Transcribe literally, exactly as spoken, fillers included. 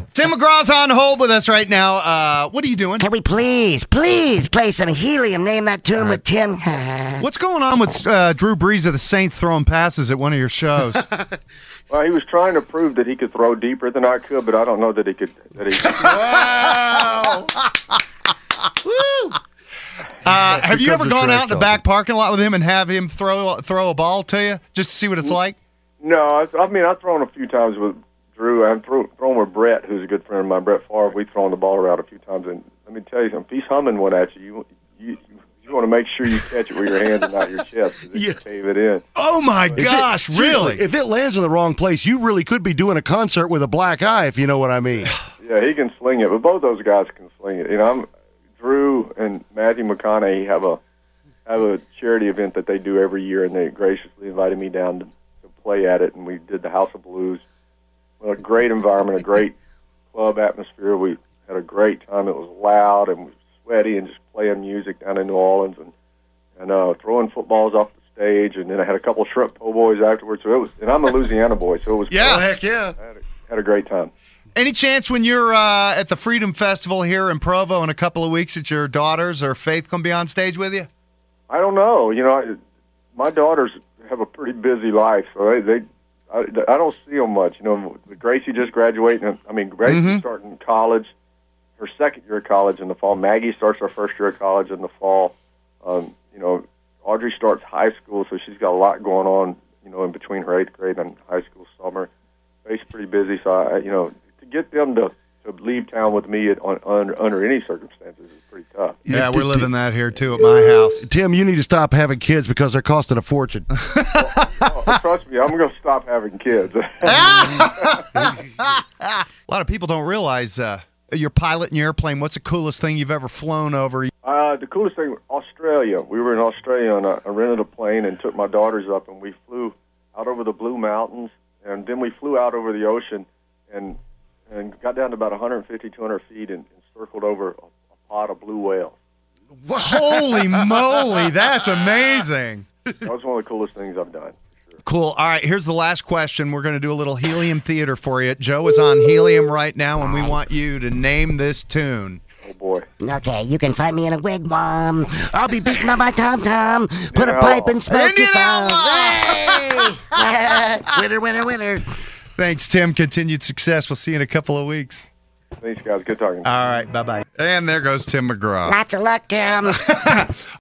Tim McGraw's on hold with us right now. Uh, what are you doing? Can we please, please play some Helium? Name that tune with Tim. What's going on with uh, Drew Brees of the Saints throwing passes at one of your shows? Well, he was trying to prove that he could throw deeper than I could, but I don't know that he could. That he could. Wow! Woo! Uh, have you ever gone out in the back parking lot with him and have him throw throw a ball to you just to see what it's like? No, I, I mean I've thrown a few times with Drew. I've thrown, thrown with Brett, who's a good friend of mine, Brett Favre. We've thrown the ball around a few times, and let me tell you something. If he's humming one at you, you you, you want to make sure you catch it with your hands and not your chest, because it Yeah. can cave it in. Oh my gosh! If it, really? seriously, if it lands in the wrong place, you really could be doing a concert with a black eye, if you know what I mean. Yeah, he can sling it, but both those guys can sling it. You know, I'm Drew and Matthew McConaughey have a have a charity event that they do every year, and they graciously invited me down to, to play at it, and we did the House of Blues. Well, a great environment, a great club atmosphere. We had a great time. It was loud and sweaty, and just playing music down in New Orleans, and and uh, throwing footballs off the stage. And then I had a couple of shrimp po' boys afterwards. So it was, and I'm a Louisiana boy, so it was. Yeah. Oh, heck yeah. I had a, had a great time. Any chance when you're uh, at the Freedom Festival here in Provo in a couple of weeks that your daughters or Faith going to be on stage with you? I don't know. You know, I, my daughters have a pretty busy life, so they, they I, I don't see them much. You know, Gracie just graduating. I mean, Gracie's Mhm. starting college, her second year of college in the fall. Maggie starts her first year of college in the fall. Um, you know, Audrey starts high school, so she's got a lot going on, you know, in between her eighth grade and high school summer. Faith's pretty busy, so, I, you know, to get them to, to leave town with me at, on, under, under any circumstances is pretty tough. Yeah, we're living that here, too, at my house. Tim, you need to stop having kids because they're costing a fortune. Oh, trust me, I'm going to stop having kids. A lot of people don't realize uh, you're piloting your airplane. What's the coolest thing you've ever flown over? Uh, the coolest thing, Australia. We were in Australia, and I, I rented a plane and took my daughters up, and we flew out over the Blue Mountains, and then we flew out over the ocean, and and got down to about one fifty, two hundred feet, and, and circled over a, a pod of blue whales. Holy moly, that's amazing. That was one of the coolest things I've done. Cool. All right, here's the last question. We're going to do a little helium theater for you. Joe is on helium right now, and we want you to name this tune. Oh, boy. Okay, you can find me in a wigwam. I'll be beating on my tom-tom. Put Indian a pipe and outlaw. smoke Indian it down. outlaw. Hey! Winner, winner, winner. Thanks, Tim. Continued success. We'll see you in a couple of weeks. Thanks, guys. Good talking to you. All right, bye-bye. And there goes Tim McGraw. Lots of luck, Tim.